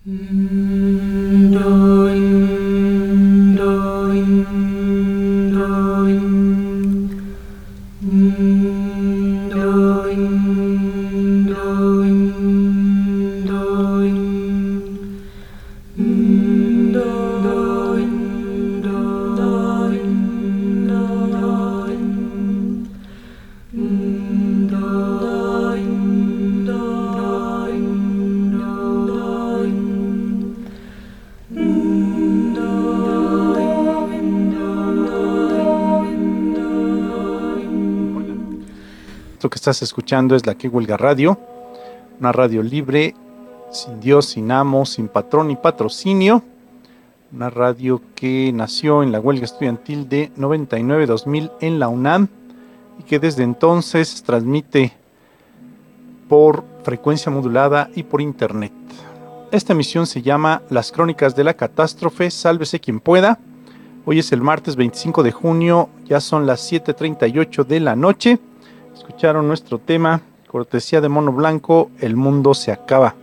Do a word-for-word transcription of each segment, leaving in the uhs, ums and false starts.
Lo que estás escuchando es la Que Huelga Radio, una radio libre, sin Dios, sin amo, sin patrón ni patrocinio, una radio que nació en la huelga estudiantil de noventa y nueve dos mil en la UNAM y que desde entonces transmite por frecuencia modulada y por internet. Esta emisión se llama Las Crónicas de la Catástrofe, sálvese quien pueda. Hoy es el martes veinticinco de junio, ya son las siete treinta y ocho de la noche. Escucharon nuestro tema, cortesía de Mono Blanco, El mundo se acaba.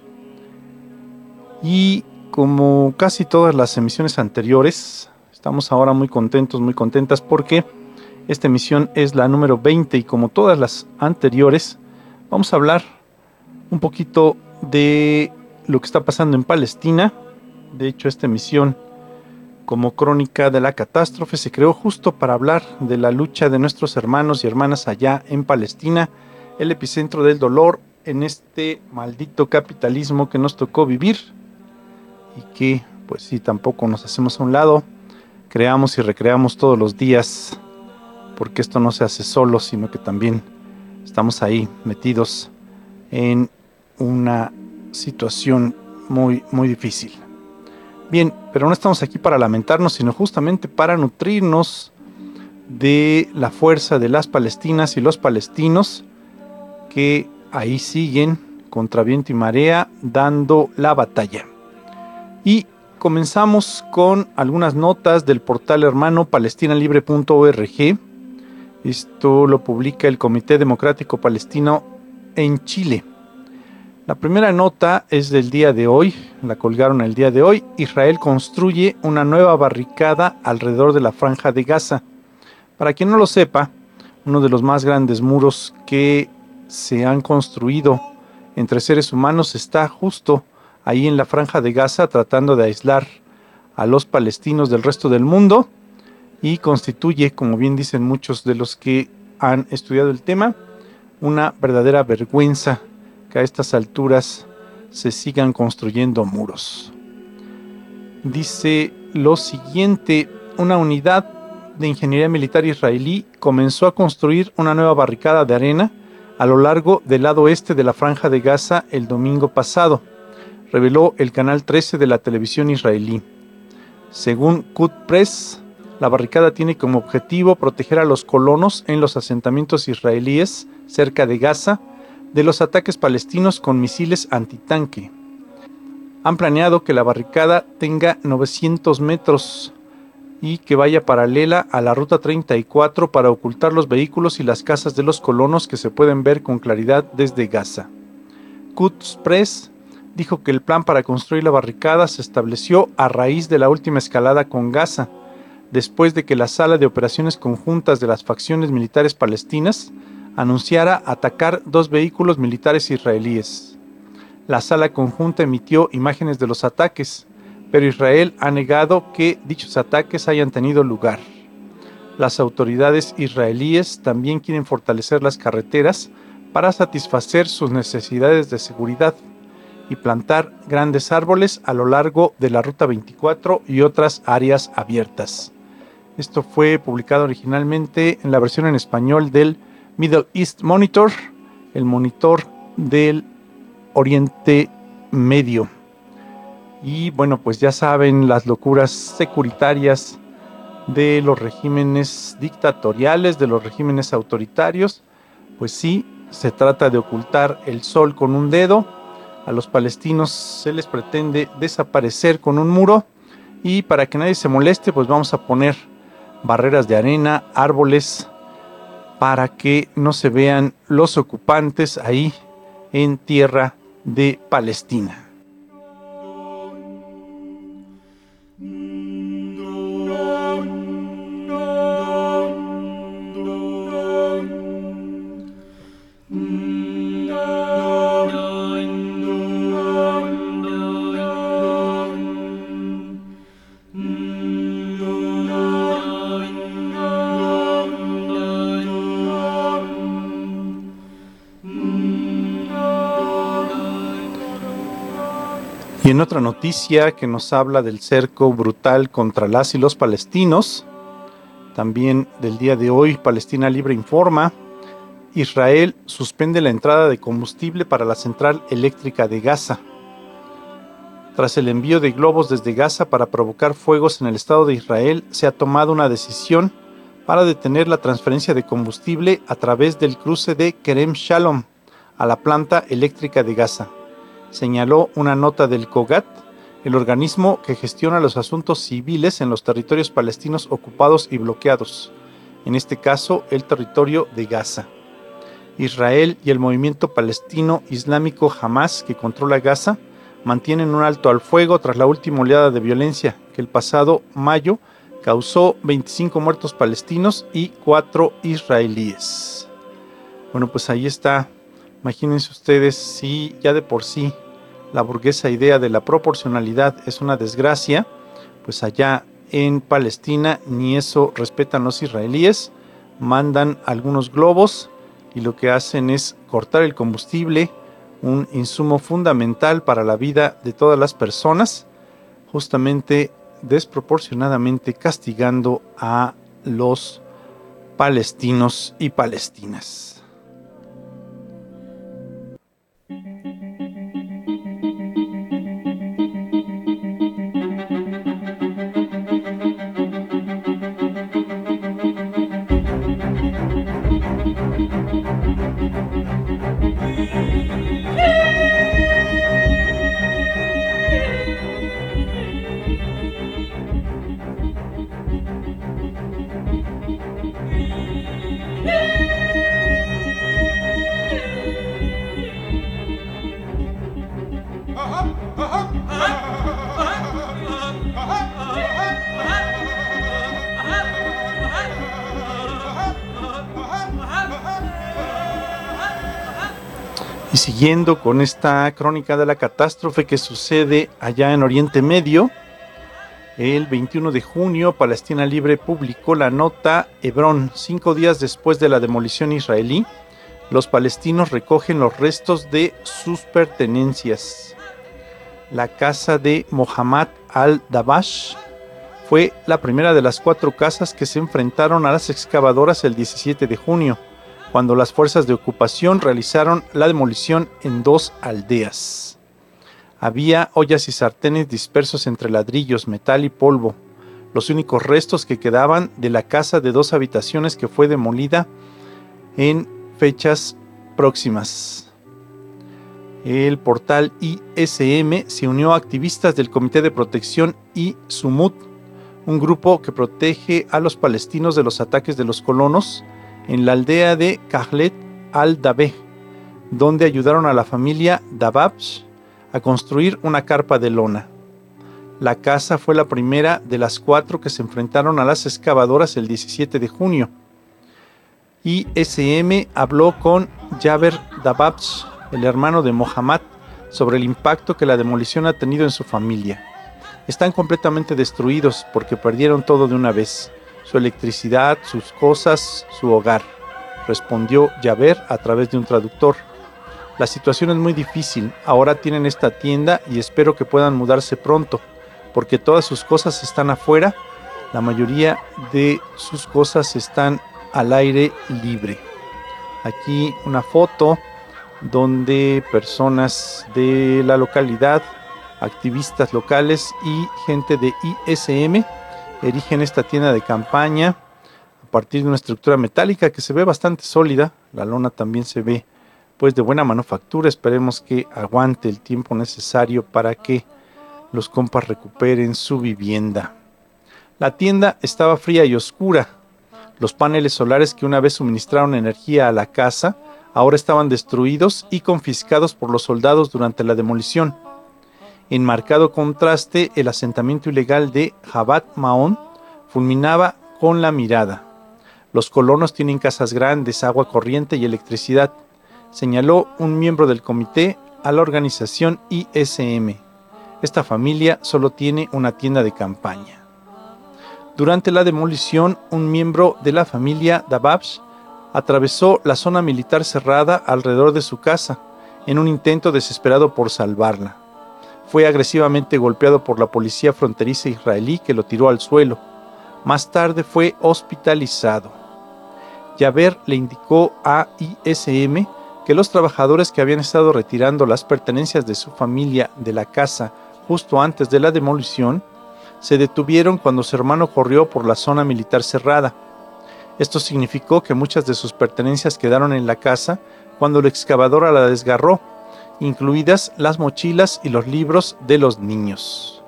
Y como casi todas las emisiones anteriores, estamos ahora muy contentos, muy contentas porque esta emisión es la número veinte y como todas las anteriores, vamos a hablar un poquito de lo que está pasando en Palestina. De hecho, esta emisión, como crónica de la catástrofe, se creó justo para hablar de la lucha de nuestros hermanos y hermanas allá en Palestina, el epicentro del dolor en este maldito capitalismo que nos tocó vivir y que, pues sí, tampoco nos hacemos a un lado, creamos y recreamos todos los días, porque esto no se hace solo, sino que también estamos ahí metidos en una situación muy, muy difícil. Bien, pero no estamos aquí para lamentarnos, sino justamente para nutrirnos de la fuerza de las palestinas y los palestinos que ahí siguen contra viento y marea dando la batalla. Y comenzamos con algunas notas del portal hermano palestina libre punto org. Esto lo publica el Comité Democrático Palestino en Chile. La primera nota es del día de hoy, la colgaron el día de hoy. Israel construye una nueva barricada alrededor de la Franja de Gaza. Para quien no lo sepa, uno de los más grandes muros que se han construido entre seres humanos está justo ahí en la Franja de Gaza, tratando de aislar a los palestinos del resto del mundo, y constituye, como bien dicen muchos de los que han estudiado el tema, una verdadera vergüenza que a estas alturas se sigan construyendo muros. Dice lo siguiente: una unidad de ingeniería militar israelí comenzó a construir una nueva barricada de arena a lo largo del lado este de la Franja de Gaza el domingo pasado, reveló el canal trece de la televisión israelí. Según Quds Press, la barricada tiene como objetivo proteger a los colonos en los asentamientos israelíes cerca de Gaza de los ataques palestinos con misiles antitanque. Han planeado que la barricada tenga novecientos metros y que vaya paralela a la ruta treinta y cuatro para ocultar los vehículos y las casas de los colonos que se pueden ver con claridad desde Gaza. Quds Press dijo que el plan para construir la barricada se estableció a raíz de la última escalada con Gaza, después de que la Sala de Operaciones Conjuntas de las facciones militares palestinas anunciara atacar dos vehículos militares israelíes. La sala conjunta emitió imágenes de los ataques, pero Israel ha negado que dichos ataques hayan tenido lugar. Las autoridades israelíes también quieren fortalecer las carreteras para satisfacer sus necesidades de seguridad y plantar grandes árboles a lo largo de la Ruta veinticuatro y otras áreas abiertas. Esto fue publicado originalmente en la versión en español del Middle East Monitor, el monitor del Oriente Medio. Y bueno, pues ya saben, las locuras securitarias de los regímenes dictatoriales, de los regímenes autoritarios. Pues sí, se trata de ocultar el sol con un dedo. A los palestinos se les pretende desaparecer con un muro, y para que nadie se moleste, pues vamos a poner barreras de arena, árboles, para que no se vean los ocupantes ahí en tierra de Palestina. Y en otra noticia que nos habla del cerco brutal contra las y los palestinos, también del día de hoy, Palestina Libre informa: Israel suspende la entrada de combustible para la central eléctrica de Gaza. Tras el envío de globos desde Gaza para provocar fuegos en el Estado de Israel, se ha tomado una decisión para detener la transferencia de combustible a través del cruce de Kerem Shalom a la planta eléctrica de Gaza, señaló una nota del COGAT, el organismo que gestiona los asuntos civiles en los territorios palestinos ocupados y bloqueados, en este caso el territorio de Gaza. Israel y el movimiento palestino islámico Hamas, que controla Gaza, mantienen un alto al fuego tras la última oleada de violencia que el pasado mayo causó veinticinco muertos palestinos y cuatro israelíes. Bueno, pues ahí está. Imagínense ustedes, si ya de por sí la burguesa idea de la proporcionalidad es una desgracia, pues allá en Palestina ni eso respetan los israelíes, mandan algunos globos y lo que hacen es cortar el combustible, un insumo fundamental para la vida de todas las personas, justamente desproporcionadamente castigando a los palestinos y palestinas. Y siguiendo con esta crónica de la catástrofe que sucede allá en Oriente Medio, el veintiuno de junio, Palestina Libre publicó la nota Hebrón. Cinco días después de la demolición israelí, los palestinos recogen los restos de sus pertenencias. La casa de Mohammad al-Dabash fue la primera de las cuatro casas que se enfrentaron a las excavadoras el diecisiete de junio, cuando las fuerzas de ocupación realizaron la demolición en dos aldeas. Había ollas y sartenes dispersos entre ladrillos, metal y polvo, los únicos restos que quedaban de la casa de dos habitaciones que fue demolida en fechas próximas. El portal I S M se unió a activistas del Comité de Protección I Sumut, un grupo que protege a los palestinos de los ataques de los colonos, en la aldea de Kahlet al-Dabeh, donde ayudaron a la familia Dababsh a construir una carpa de lona. La casa fue la primera de las cuatro que se enfrentaron a las excavadoras el diecisiete de junio. I S M habló con Jaber Dababsh, el hermano de Mohammad, sobre el impacto que la demolición ha tenido en su familia. Están completamente destruidos porque perdieron todo de una vez: su electricidad, sus cosas, su hogar, respondió Jaber a través de un traductor. La situación es muy difícil, ahora tienen esta tienda y espero que puedan mudarse pronto, porque todas sus cosas están afuera, la mayoría de sus cosas están al aire libre. Aquí una foto donde personas de la localidad, activistas locales y gente de I S M erigen esta tienda de campaña a partir de una estructura metálica que se ve bastante sólida. La lona también se ve pues de buena manufactura. Esperemos que aguante el tiempo necesario para que los compas recuperen su vivienda. La tienda estaba fría y oscura. Los paneles solares que una vez suministraron energía a la casa ahora estaban destruidos y confiscados por los soldados durante la demolición. En marcado contraste, el asentamiento ilegal de Jabat Maón fulminaba con la mirada. Los colonos tienen casas grandes, agua corriente y electricidad, señaló un miembro del comité a la organización I S M. Esta familia solo tiene una tienda de campaña. Durante la demolición, un miembro de la familia Dababsh atravesó la zona militar cerrada alrededor de su casa en un intento desesperado por salvarla. fue agresivamente golpeado por la policía fronteriza israelí, que lo tiró al suelo. Más tarde fue hospitalizado. Yaver le indicó a I S M que los trabajadores que habían estado retirando las pertenencias de su familia de la casa justo antes de la demolición se detuvieron cuando su hermano corrió por la zona militar cerrada. Esto significó que muchas de sus pertenencias quedaron en la casa cuando la excavadora la desgarró, incluidas las mochilas y los libros de los niños.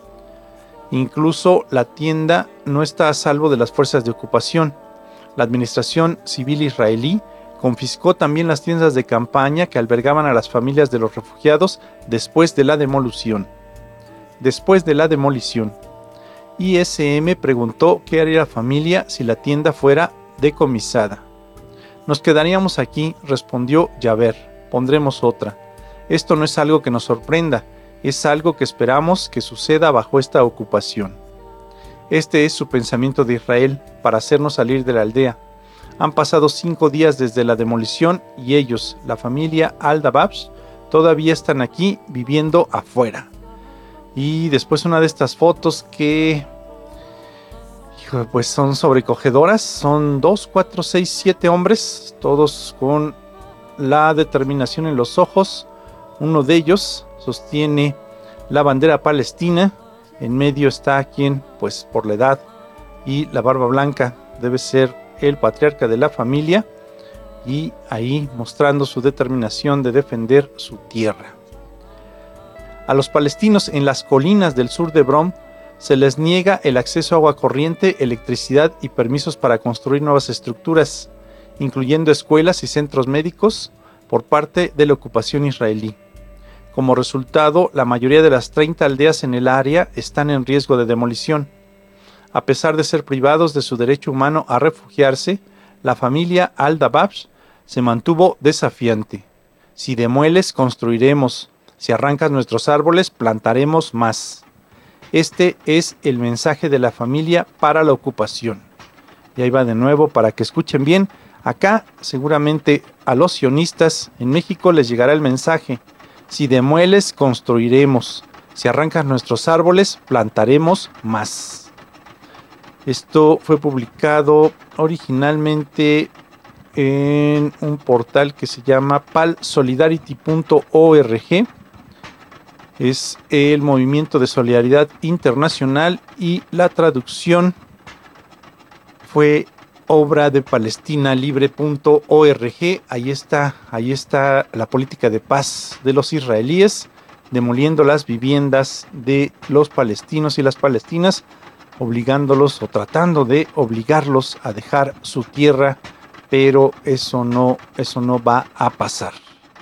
Incluso la tienda no está a salvo de las fuerzas de ocupación. La administración civil israelí confiscó también las tiendas de campaña que albergaban a las familias de los refugiados después de la demolición. Después de la demolición, I S M preguntó qué haría la familia si la tienda fuera decomisada. Nos quedaríamos aquí, respondió Yaver, pondremos otra. Esto no es algo que nos sorprenda, es algo que esperamos que suceda bajo esta ocupación. Este es su pensamiento de Israel para hacernos salir de la aldea. Han pasado cinco días desde la demolición y ellos, la familia Al-Dababsh, todavía están aquí viviendo afuera. Y después una de estas fotos que hijo, pues son sobrecogedoras. Son dos, cuatro, seis, siete hombres, todos con la determinación en los ojos. Uno de ellos sostiene la bandera palestina. En medio está quien, pues por la edad y la barba blanca, debe ser el patriarca de la familia, y ahí mostrando su determinación de defender su tierra. A los palestinos en las colinas del sur de Hebrón se les niega el acceso a agua corriente, electricidad y permisos para construir nuevas estructuras, incluyendo escuelas y centros médicos, por parte de la ocupación israelí. Como resultado, la mayoría de las treinta aldeas en el área están en riesgo de demolición. A pesar de ser privados de su derecho humano a refugiarse, la familia Al-Dababsh se mantuvo desafiante. Si demueles, construiremos. Si arrancas nuestros árboles, plantaremos más. Este es el mensaje de la familia para la ocupación. Y ahí va de nuevo para que escuchen bien. Acá seguramente a los sionistas en México les llegará el mensaje. Si demueles, construiremos. Si arrancas nuestros árboles, plantaremos más. Esto fue publicado originalmente en un portal que se llama pal solidarity punto org. Es el movimiento de solidaridad internacional y la traducción fue obra de palestina libre punto org. Ahí está, ahí está la política de paz de los israelíes, demoliendo las viviendas de los palestinos y las palestinas, obligándolos o tratando de obligarlos a dejar su tierra, pero eso no, eso no va a pasar.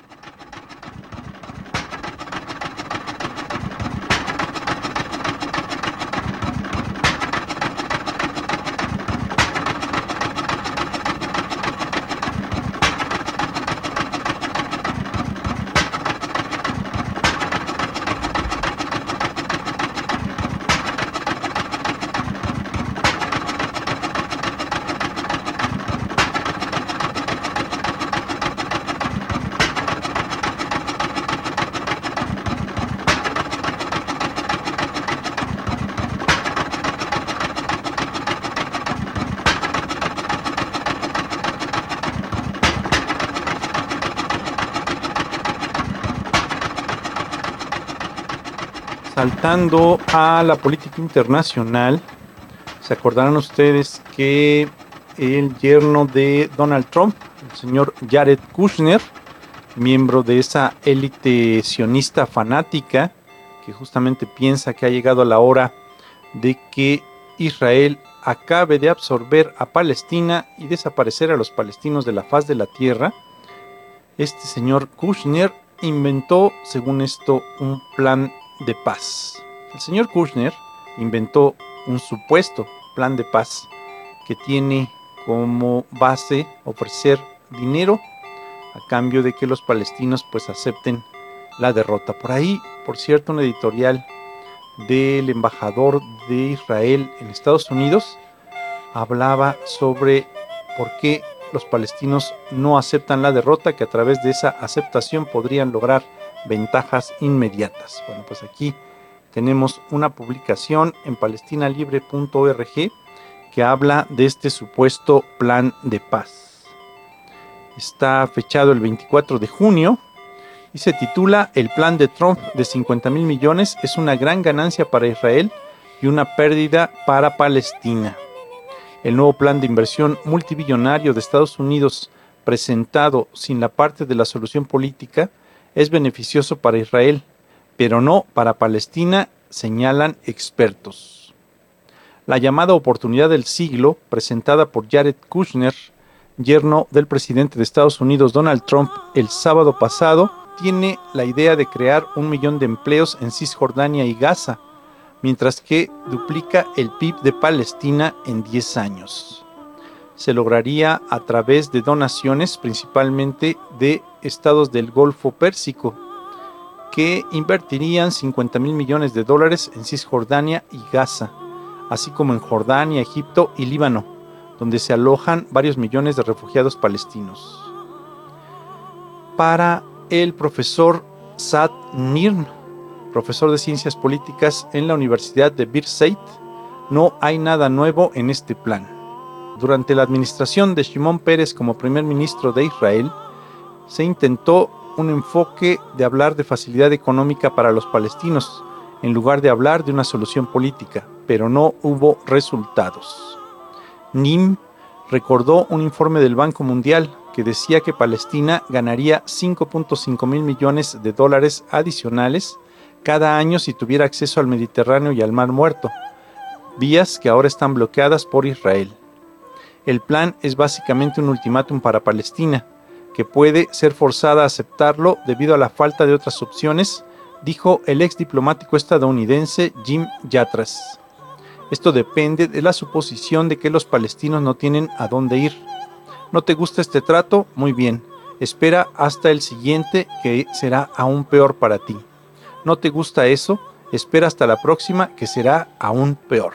Saltando a la política internacional, se acordarán ustedes que el yerno de Donald Trump, el señor Jared Kushner, miembro de esa élite sionista fanática que justamente piensa que ha llegado la hora de que Israel acabe de absorber a Palestina y desaparecer a los palestinos de la faz de la tierra, este señor Kushner inventó, según esto, un plan de paz. El señor Kushner inventó un supuesto plan de paz que tiene como base ofrecer dinero a cambio de que los palestinos pues acepten la derrota. Por ahí, por cierto, un editorial del embajador de Israel en Estados Unidos hablaba sobre por qué los palestinos no aceptan la derrota, que a través de esa aceptación podrían lograr ventajas inmediatas. Bueno, pues aquí tenemos una publicación en palestina libre punto org que habla de este supuesto plan de paz. Está fechado el veinticuatro de junio y se titula El plan de Trump de cincuenta mil millones es una gran ganancia para Israel y una pérdida para Palestina. El nuevo plan de inversión multibillonario de Estados Unidos, presentado sin la parte de la solución política, es beneficioso para Israel, pero no para Palestina, señalan expertos. La llamada oportunidad del siglo, presentada por Jared Kushner, yerno del presidente de Estados Unidos Donald Trump, el sábado pasado, tiene la idea de crear un millón de empleos en Cisjordania y Gaza, mientras que duplica el P I B de Palestina en diez años. Se lograría a través de donaciones, principalmente de estados del Golfo Pérsico, que invertirían cincuenta mil millones de dólares en Cisjordania y Gaza, así como en Jordania, Egipto y Líbano, donde se alojan varios millones de refugiados palestinos. Para el profesor Saad Nirm, profesor de Ciencias Políticas en la Universidad de Birzeit, no hay nada nuevo en este plan. Durante la administración de Shimon Peres como primer ministro de Israel, se intentó un enfoque de hablar de facilidad económica para los palestinos, en lugar de hablar de una solución política, pero no hubo resultados. Nim recordó un informe del Banco Mundial que decía que Palestina ganaría cinco punto cinco mil millones de dólares adicionales cada año si tuviera acceso al Mediterráneo y al Mar Muerto, vías que ahora están bloqueadas por Israel. El plan es básicamente un ultimátum para Palestina, que puede ser forzada a aceptarlo debido a la falta de otras opciones, dijo el ex diplomático estadounidense Jim Yatras. Esto depende de la suposición de que los palestinos no tienen a dónde ir. ¿No te gusta este trato? Muy bien. Espera hasta el siguiente, que será aún peor para ti. ¿No te gusta eso? Espera hasta la próxima, que será aún peor.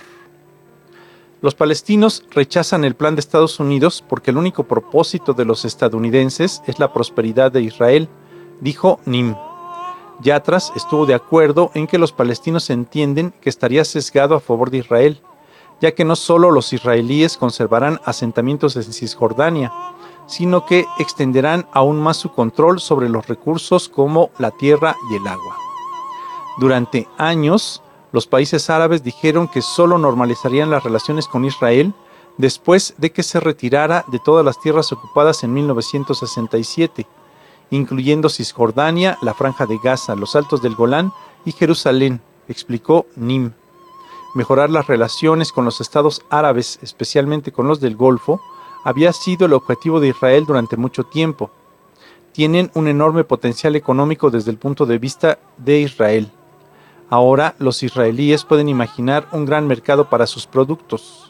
Los palestinos rechazan el plan de Estados Unidos porque el único propósito de los estadounidenses es la prosperidad de Israel, dijo Nim. Yatras estuvo de acuerdo en que los palestinos entienden que estaría sesgado a favor de Israel, ya que no solo los israelíes conservarán asentamientos en Cisjordania, sino que extenderán aún más su control sobre los recursos como la tierra y el agua. Durante años, los países árabes dijeron que solo normalizarían las relaciones con Israel después de que se retirara de todas las tierras ocupadas en mil novecientos sesenta y siete, incluyendo Cisjordania, la Franja de Gaza, los Altos del Golán y Jerusalén, explicó Nim. Mejorar las relaciones con los estados árabes, especialmente con los del Golfo, había sido el objetivo de Israel durante mucho tiempo. Tienen un enorme potencial económico desde el punto de vista de Israel. Ahora los israelíes pueden imaginar un gran mercado para sus productos.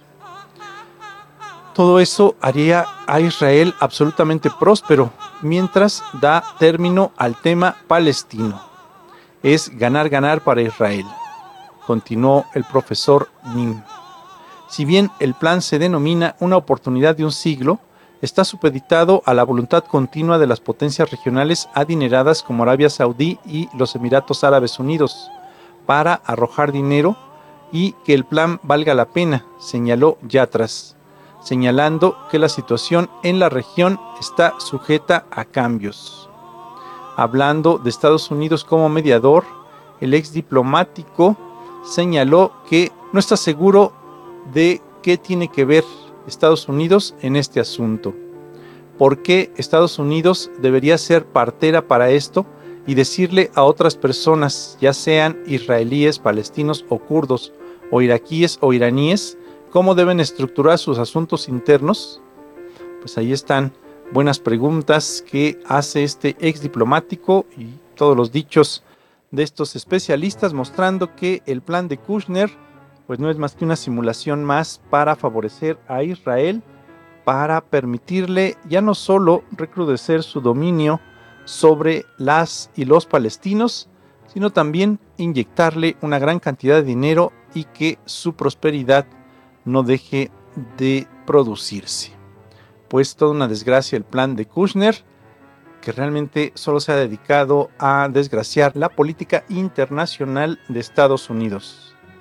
Todo eso haría a Israel absolutamente próspero, mientras da término al tema palestino. Es ganar, ganar para Israel, continuó el profesor Nim. Si bien el plan se denomina una oportunidad de un siglo, está supeditado a la voluntad continua de las potencias regionales adineradas como Arabia Saudí y los Emiratos Árabes Unidos para arrojar dinero y que el plan valga la pena, señaló Yatras, señalando que la situación en la región está sujeta a cambios. Hablando de Estados Unidos como mediador, el ex diplomático señaló que no está seguro de qué tiene que ver Estados Unidos en este asunto. ¿Por qué Estados Unidos debería ser partera para esto y decirle a otras personas, ya sean israelíes, palestinos o kurdos, o iraquíes o iraníes, cómo deben estructurar sus asuntos internos? Pues ahí están buenas preguntas que hace este ex diplomático y todos los dichos de estos especialistas, mostrando que el plan de Kushner pues no es más que una simulación más para favorecer a Israel, para permitirle ya no solo recrudecer su dominio sobre las y los palestinos, sino también inyectarle una gran cantidad de dinero y que su prosperidad no deje de producirse. Pues toda una desgracia el plan de Kushner, que realmente solo se ha dedicado a desgraciar la política internacional de Estados Unidos.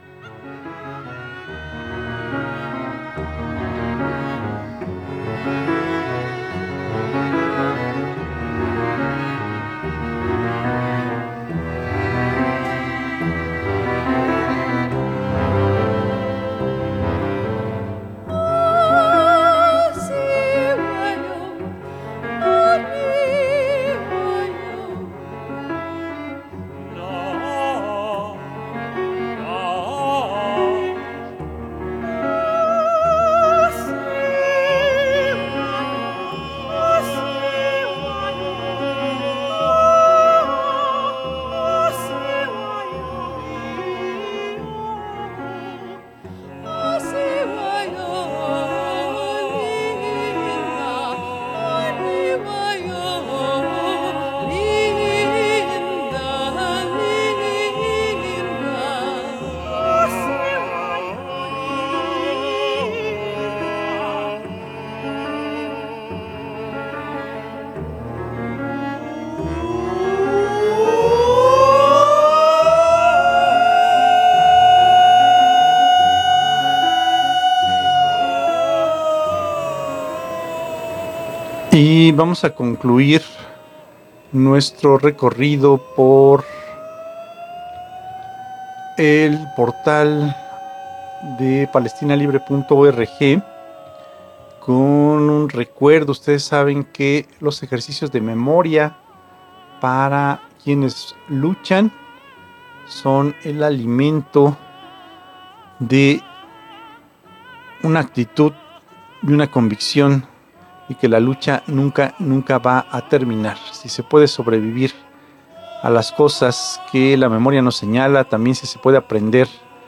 Y vamos a concluir nuestro recorrido por el portal de palestina libre punto org con un recuerdo. Ustedes saben que los ejercicios de memoria para quienes luchan son el alimento de una actitud y una convicción, y que la lucha nunca, nunca va a terminar. Si se puede sobrevivir a las cosas que la memoria nos señala, también si se puede aprender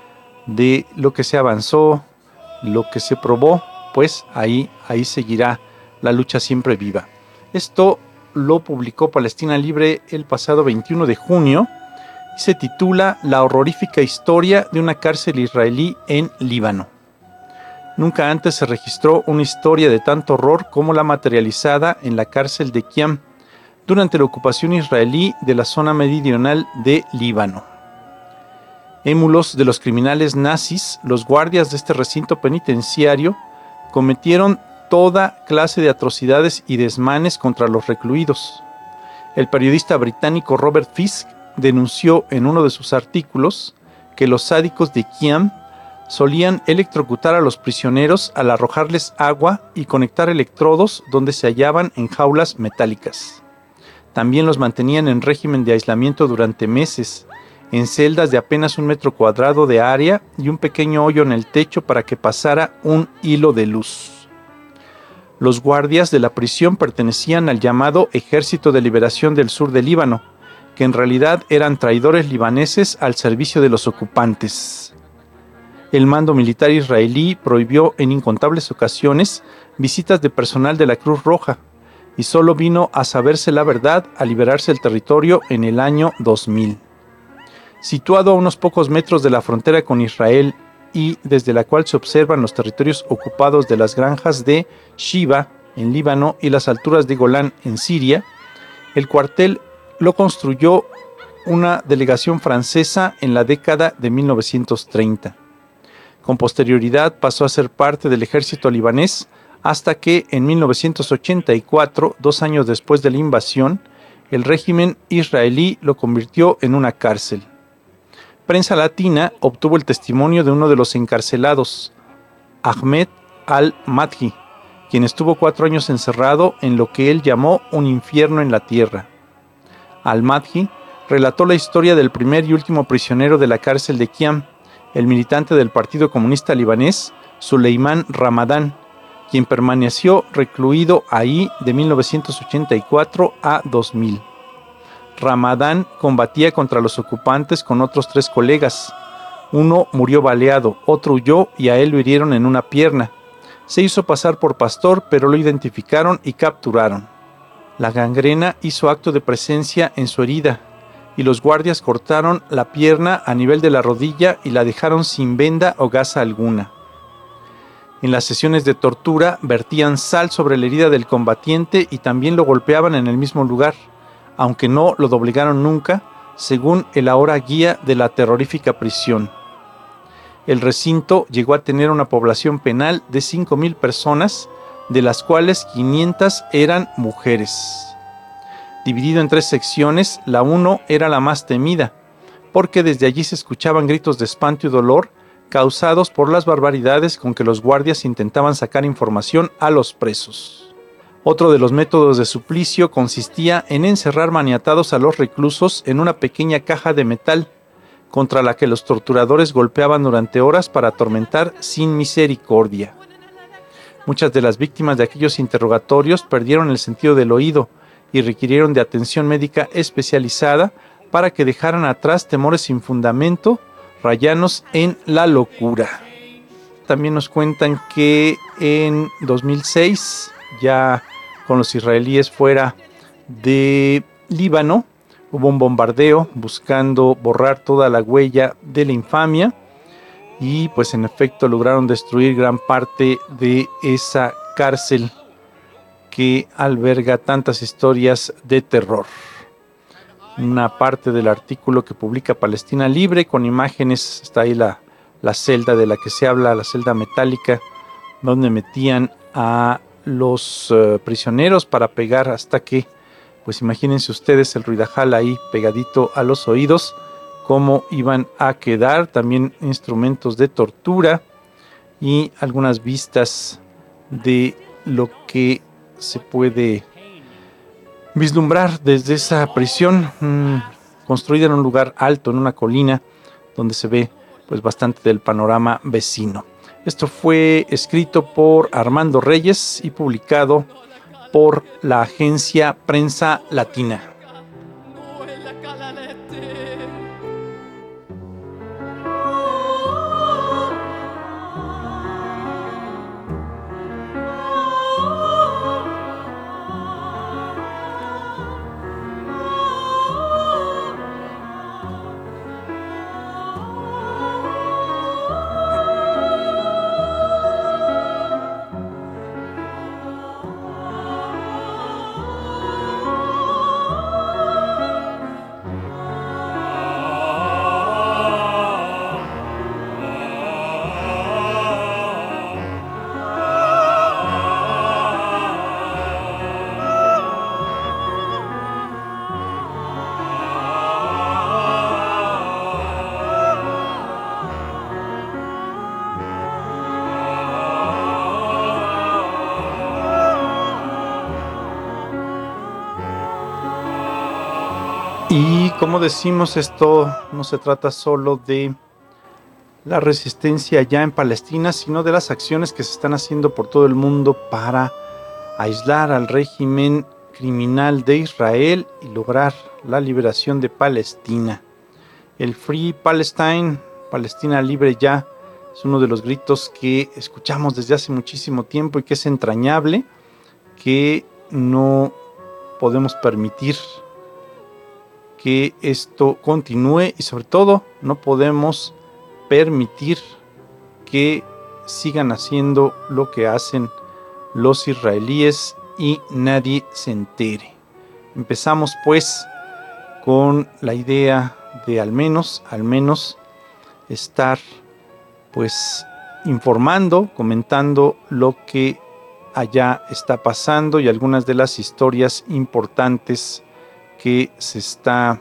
de lo que se avanzó, lo que se probó, pues ahí, ahí seguirá la lucha siempre viva. Esto lo publicó Palestina Libre el pasado veintiuno de junio y se titula La horrorífica historia de una cárcel israelí en Líbano. Nunca antes se registró una historia de tanto horror como la materializada en la cárcel de Qiam durante la ocupación israelí de la zona meridional de Líbano. Émulos de los criminales nazis, los guardias de este recinto penitenciario cometieron toda clase de atrocidades y desmanes contra los recluidos. El periodista británico Robert Fisk denunció en uno de sus artículos que los sádicos de Qiam solían electrocutar a los prisioneros al arrojarles agua y conectar electrodos donde se hallaban en jaulas metálicas. También los mantenían en régimen de aislamiento durante meses, en celdas de apenas un metro cuadrado de área y un pequeño hoyo en el techo para que pasara un hilo de luz. Los guardias de la prisión pertenecían al llamado Ejército de Liberación del Sur de Líbano, que en realidad eran traidores libaneses al servicio de los ocupantes. El mando militar israelí prohibió en incontables ocasiones visitas de personal de la Cruz Roja y solo vino a saberse la verdad al liberarse el territorio en el año dos mil. Situado a unos pocos metros de la frontera con Israel y desde la cual se observan los territorios ocupados de las granjas de Shiva en Líbano y las alturas de Golán en Siria, el cuartel lo construyó una delegación francesa en la década de mil novecientos treinta. Con posterioridad pasó a ser parte del ejército libanés hasta que en mil novecientos ochenta y cuatro, dos años después de la invasión, el régimen israelí lo convirtió en una cárcel. Prensa Latina obtuvo el testimonio de uno de los encarcelados, Ahmed al-Madhi, quien estuvo cuatro años encerrado en lo que él llamó un infierno en la tierra. Al-Madhi relató la historia del primer y último prisionero de la cárcel de Qiam, el militante del Partido Comunista Libanés, Suleiman Ramadán, quien permaneció recluido ahí de mil novecientos ochenta y cuatro a dos mil. Ramadán combatía contra los ocupantes con otros tres colegas. Uno murió baleado, otro huyó y a él lo hirieron en una pierna. Se hizo pasar por pastor, pero lo identificaron y capturaron. La gangrena hizo acto de presencia en su herida, y los guardias cortaron la pierna a nivel de la rodilla y la dejaron sin venda o gasa alguna. En las sesiones de tortura vertían sal sobre la herida del combatiente y también lo golpeaban en el mismo lugar, aunque no lo doblegaron nunca, según el ahora guía de la terrorífica prisión. El recinto llegó a tener una población penal de cinco mil personas, de las cuales quinientas eran mujeres. Dividido en tres secciones, la uno era la más temida, porque desde allí se escuchaban gritos de espanto y dolor causados por las barbaridades con que los guardias intentaban sacar información a los presos. Otro de los métodos de suplicio consistía en encerrar maniatados a los reclusos en una pequeña caja de metal, contra la que los torturadores golpeaban durante horas para atormentar sin misericordia. Muchas de las víctimas de aquellos interrogatorios perdieron el sentido del oído y requirieron de atención médica especializada para que dejaran atrás temores sin fundamento, rayanos en la locura. También nos cuentan que en dos mil seis, ya con los israelíes fuera de Líbano, hubo un bombardeo buscando borrar toda la huella de la infamia y pues en efecto lograron destruir gran parte de esa cárcel que alberga tantas historias de terror. Una parte del artículo que publica Palestina Libre con imágenes, está ahí la, la celda de la que se habla, la celda metálica, donde metían a los uh, prisioneros para pegar hasta que, pues imagínense ustedes el ruidajal ahí pegadito a los oídos, cómo iban a quedar, también instrumentos de tortura y algunas vistas de lo que se puede vislumbrar desde esa prisión mmm, construida en un lugar alto, en una colina, donde se ve pues bastante del panorama vecino. Esto fue escrito por Armando Reyes y publicado por la agencia Prensa Latina. Y como decimos, esto no se trata solo de la resistencia ya en Palestina, sino de las acciones que se están haciendo por todo el mundo para aislar al régimen criminal de Israel y lograr la liberación de Palestina. El Free Palestine, Palestina libre ya, es uno de los gritos que escuchamos desde hace muchísimo tiempo y que es entrañable, que no podemos permitir que esto continúe y sobre todo no podemos permitir que sigan haciendo lo que hacen los israelíes y nadie se entere. Empezamos pues con la idea de al menos, al menos estar pues informando, comentando lo que allá está pasando y algunas de las historias importantes que se está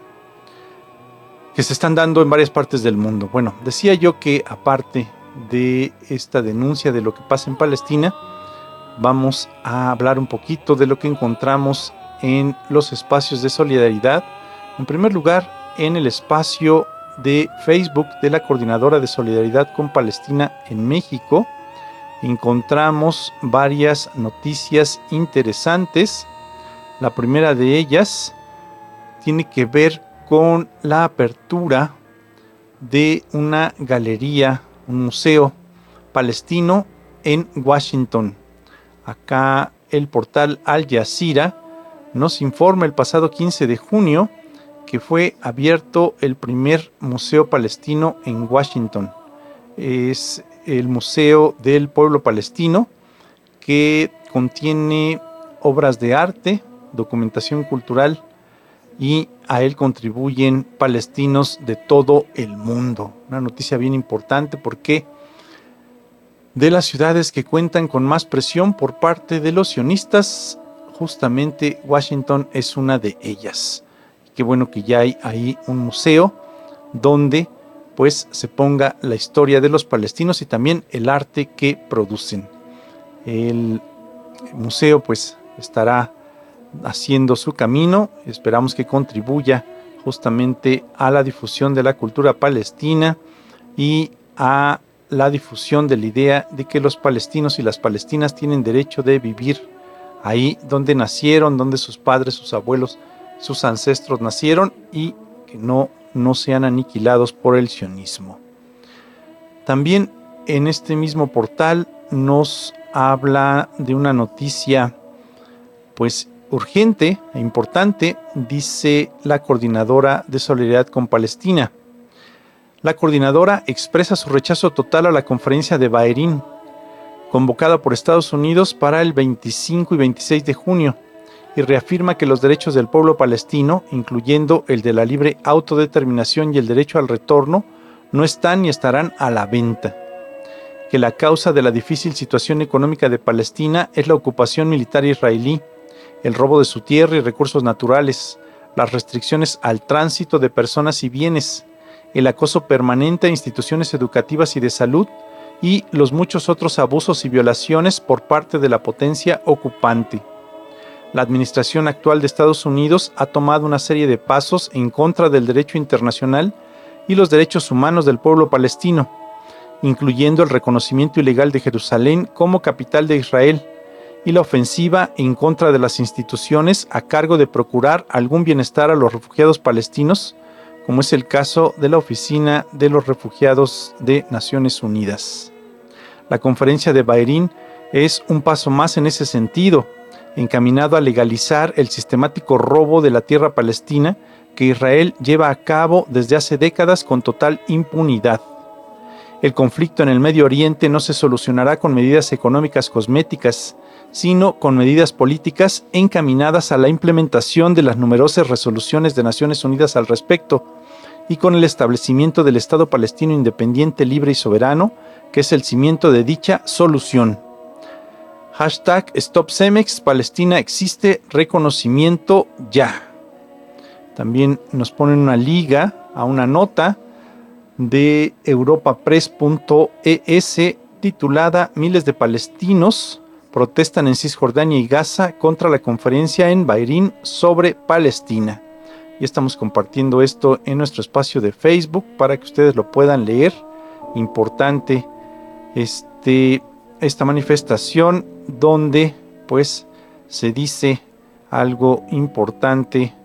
que se están dando en varias partes del mundo. Bueno, decía yo que aparte de esta denuncia de lo que pasa en Palestina, vamos a hablar un poquito de lo que encontramos en los espacios de solidaridad. En primer lugar, en el espacio de Facebook de la Coordinadora de Solidaridad con Palestina en México, encontramos varias noticias interesantes. La primera de ellas tiene que ver con la apertura de una galería, un museo palestino en Washington. Acá el portal Al Jazeera nos informa el pasado quince de junio que fue abierto el primer museo palestino en Washington. Es el Museo del Pueblo Palestino, que contiene obras de arte, documentación cultural, y a él contribuyen palestinos de todo el mundo. Una noticia bien importante porque de las ciudades que cuentan con más presión por parte de los sionistas, justamente Washington es una de ellas. Qué bueno que ya hay ahí un museo donde pues se ponga la historia de los palestinos y también el arte que producen. El museo pues estará haciendo su camino, esperamos que contribuya justamente a la difusión de la cultura palestina y a la difusión de la idea de que los palestinos y las palestinas tienen derecho de vivir ahí donde nacieron, donde sus padres, sus abuelos, sus ancestros nacieron, y que no, no sean aniquilados por el sionismo. También en este mismo portal nos habla de una noticia pues urgente e importante, dice la coordinadora de Solidaridad con Palestina. La coordinadora expresa su rechazo total a la conferencia de Bahrein, convocada por Estados Unidos para el veinticinco y veintiséis de junio, y reafirma que los derechos del pueblo palestino, incluyendo el de la libre autodeterminación y el derecho al retorno, no están ni estarán a la venta. Que la causa de la difícil situación económica de Palestina es la ocupación militar israelí, el robo de su tierra y recursos naturales, las restricciones al tránsito de personas y bienes, el acoso permanente a instituciones educativas y de salud y los muchos otros abusos y violaciones por parte de la potencia ocupante. La administración actual de Estados Unidos ha tomado una serie de pasos en contra del derecho internacional y los derechos humanos del pueblo palestino, incluyendo el reconocimiento ilegal de Jerusalén como capital de Israel y la ofensiva en contra de las instituciones a cargo de procurar algún bienestar a los refugiados palestinos, como es el caso de la Oficina de los Refugiados de Naciones Unidas. La conferencia de Bahrein es un paso más en ese sentido, encaminado a legalizar el sistemático robo de la tierra palestina que Israel lleva a cabo desde hace décadas con total impunidad. El conflicto en el Medio Oriente no se solucionará con medidas económicas cosméticas, sino con medidas políticas encaminadas a la implementación de las numerosas resoluciones de Naciones Unidas al respecto, y con el establecimiento del Estado palestino independiente, libre y soberano, que es el cimiento de dicha solución. Hashtag Stop Cemex, Palestina existe, reconocimiento ya. También nos ponen una liga a una nota de europapress punto e ese titulada Miles de palestinos protestan en Cisjordania y Gaza contra la conferencia en Bahrein sobre Palestina. Y estamos compartiendo esto en nuestro espacio de Facebook para que ustedes lo puedan leer. Importante este, esta manifestación donde pues se dice algo importante,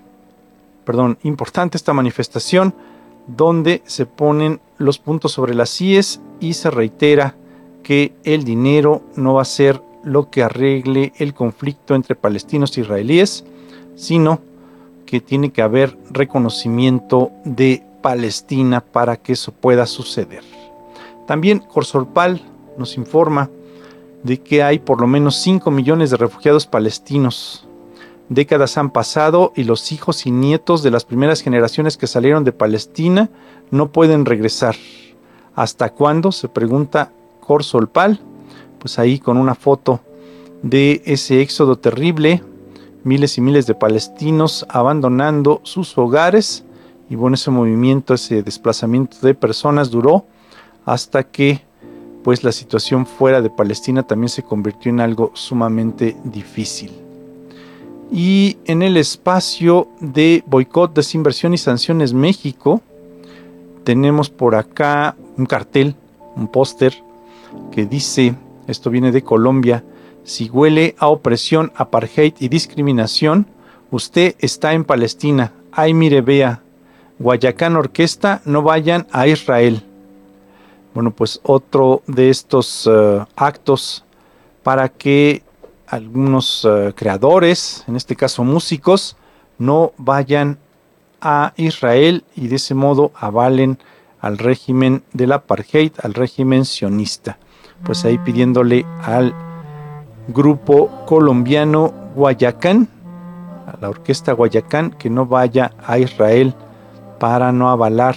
perdón, importante esta manifestación donde se ponen los puntos sobre las íes y se reitera que el dinero no va a ser lo que arregle el conflicto entre palestinos e israelíes, sino que tiene que haber reconocimiento de Palestina para que eso pueda suceder. También Corsolpal nos informa de que hay por lo menos cinco millones de refugiados palestinos. Décadas han pasado y los hijos y nietos de las primeras generaciones que salieron de Palestina no pueden regresar. ¿Hasta cuándo?, se pregunta Corsolpal. Pues ahí con una foto de ese éxodo terrible, miles y miles de palestinos abandonando sus hogares, y bueno, ese movimiento, ese desplazamiento de personas duró hasta que pues la situación fuera de Palestina también se convirtió en algo sumamente difícil. Y en el espacio de boicot, desinversión y sanciones México, tenemos por acá un cartel, un póster que dice, esto viene de Colombia: si huele a opresión, apartheid y discriminación, usted está en Palestina. Ay, mire, vea, Guayacán Orquesta, no vayan a Israel. Bueno, pues otro de estos uh, actos para que algunos uh, creadores, en este caso músicos, no vayan a Israel y de ese modo avalen al régimen del apartheid, al régimen sionista. Pues ahí pidiéndole al grupo colombiano Guayacán, a la orquesta Guayacán, que no vaya a Israel para no avalar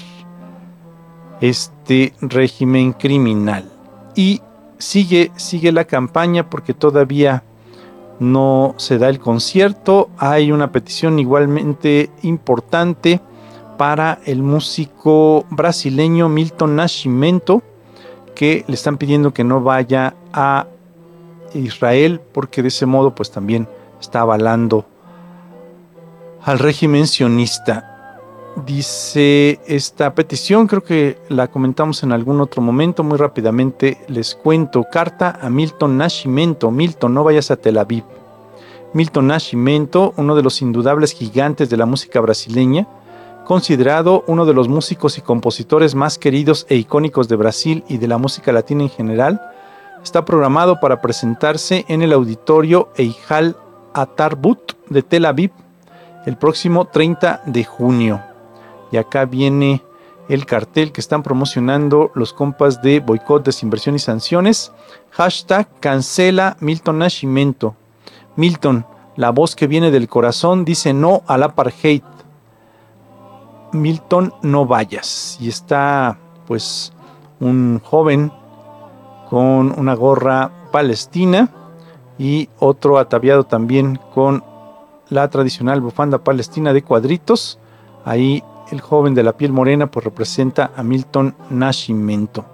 este régimen criminal. Y sigue, sigue la campaña porque todavía no se da el concierto. Hay una petición igualmente importante para el músico brasileño Milton Nascimento, que le están pidiendo que no vaya a Israel porque de ese modo pues también está avalando al régimen sionista. Dice esta petición, creo que la comentamos en algún otro momento, muy rápidamente les cuento. Carta a Milton Nascimento. Milton, no vayas a Tel Aviv. Milton Nascimento, uno de los indudables gigantes de la música brasileña, considerado uno de los músicos y compositores más queridos e icónicos de Brasil y de la música latina en general, está programado para presentarse en el auditorio Eijal Atarbut de Tel Aviv el próximo treinta de junio. Y acá viene el cartel que están promocionando los compas de Boicot, Desinversión y Sanciones. Hashtag cancela Milton Nascimento. Milton, la voz que viene del corazón, dice no al apartheid. Milton, no vayas. Y está pues un joven con una gorra palestina y otro ataviado también con la tradicional bufanda palestina de cuadritos. Ahí el joven de la piel morena pues representa a Milton Nascimento.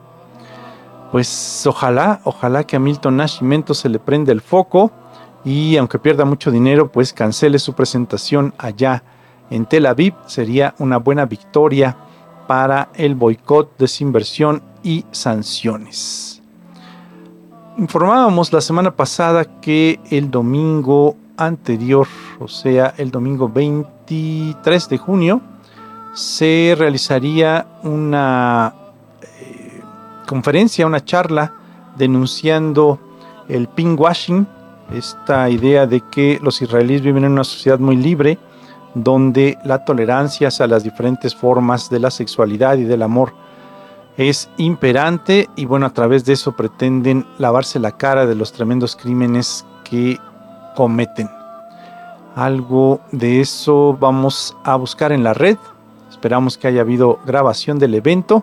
Pues ojalá, ojalá que a Milton Nascimento se le prenda el foco y aunque pierda mucho dinero pues cancele su presentación allá en Tel Aviv. Sería una buena victoria para el boicot, desinversión y sanciones. Informábamos la semana pasada que el domingo anterior, o sea el domingo veintitrés de junio, se realizaría una eh, conferencia, una charla denunciando el pinkwashing, esta idea de que los israelíes viven en una sociedad muy libre, donde la tolerancia hacia las diferentes formas de la sexualidad y del amor es imperante, y bueno, a través de eso pretenden lavarse la cara de los tremendos crímenes que cometen. Algo de eso vamos a buscar en la red. Esperamos que haya habido grabación del evento.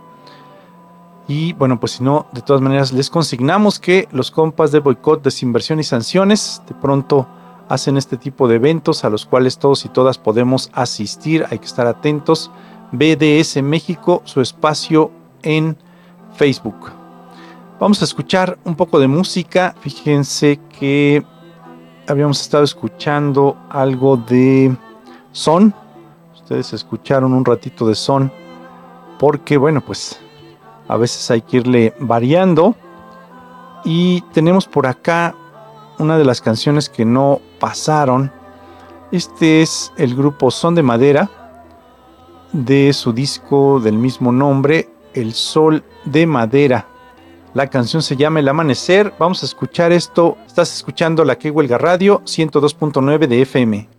Y bueno, pues si no, de todas maneras les consignamos que los compas de Boicot, Desinversión y Sanciones de pronto hacen este tipo de eventos a los cuales todos y todas podemos asistir. Hay que estar atentos. B D S México, su espacio en Facebook. Vamos a escuchar un poco de música. Fíjense que habíamos estado escuchando algo de Son. Ustedes escucharon un ratito de Son porque bueno, pues a veces hay que irle variando. Y tenemos por acá una de las canciones que no pasaron. Este es el grupo Son de Madera, de su disco del mismo nombre, El Sol de Madera. La canción se llama El Amanecer. Vamos a escuchar esto. Estás escuchando la Que Huelga Radio ciento dos punto nueve de F M.